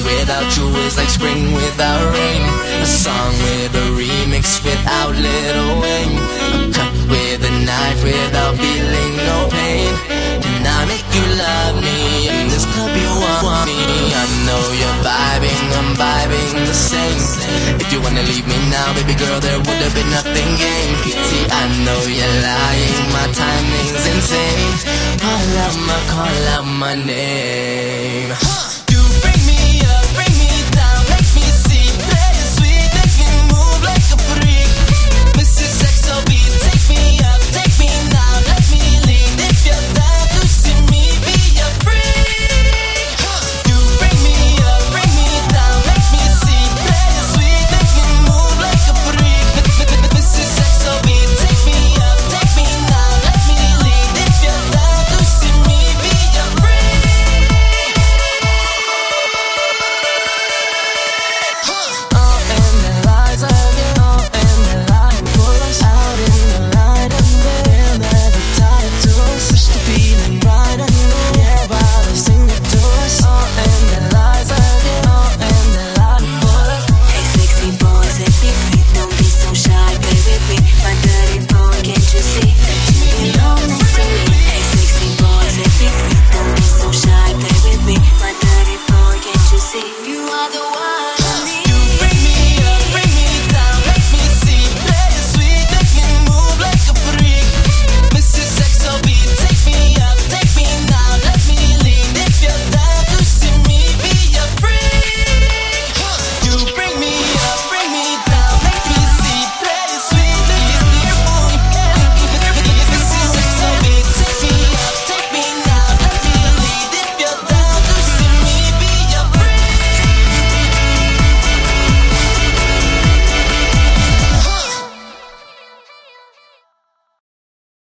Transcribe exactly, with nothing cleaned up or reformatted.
without you is like spring without rain. A song with a remix without Lil Wayne. A cut with a knife without feeling no pain. Can I make you love me? In this club you want, want me. I know you're vibing, I'm vibing the same. If you wanna leave me now, baby girl, there would have been nothing gained. See, I know you're lying, my timing's insane. Call out my, call out my name.